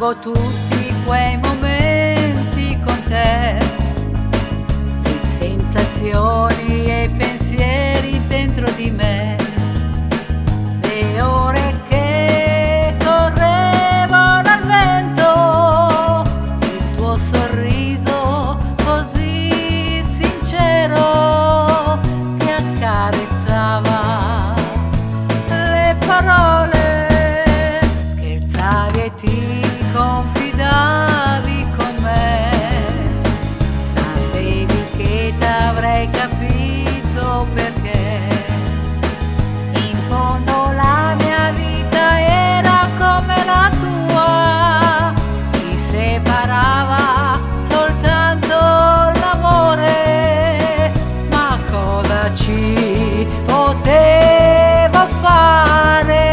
Ripiango tutti quei momenti con te, le sensazioni e i pensieri dentro di me, le ore che correvano al vento, il tuo sorriso così sincero che accarezzava le parole. Scherzavi e ti confidavi con me, sapevi che t'avrei capito perché in fondo la mia vita era come la tua, ci separava soltanto l'amore, ma cosa ci potevo fare?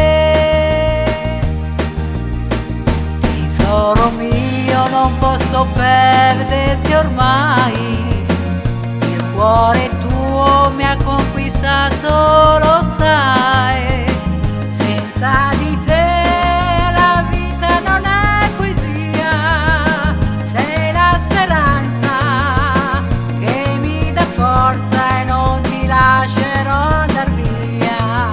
Tesoro mio, non posso perderti ormai, il cuore tuo mi ha conquistato, lo sai, senza di te la vita non è poesia, sei la speranza che mi dà forza e non ti lascerò andar via.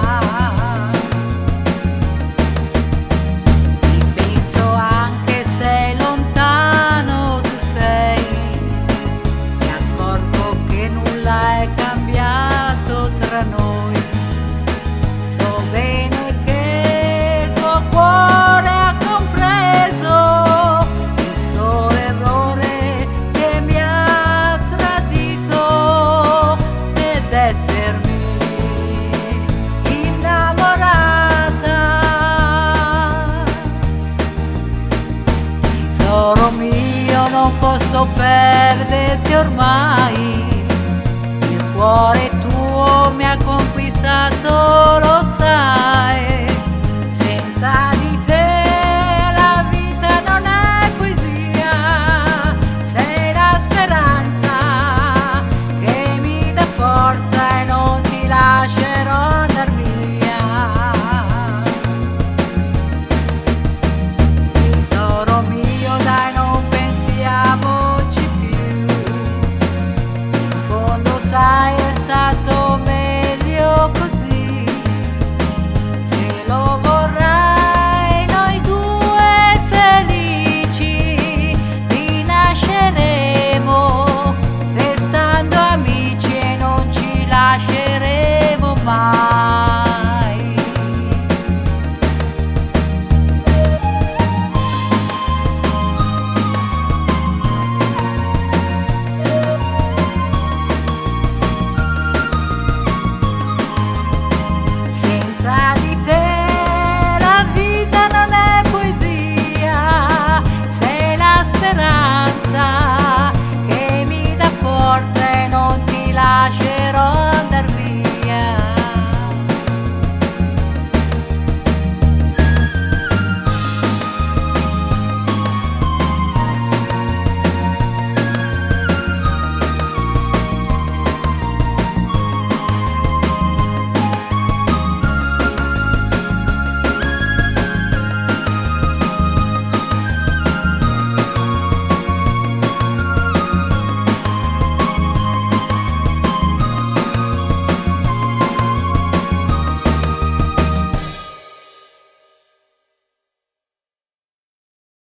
Ti penso anche se lontano tu sei, mi accorgo che nulla è cambiato tra noi, so bene che il tuo cuore ha compreso il solo errore che mi ha tradito ed essermi innamorata. Tesoro mio, non posso perderti ormai, il cuore tuo mi ha conquistato, lo sai, senza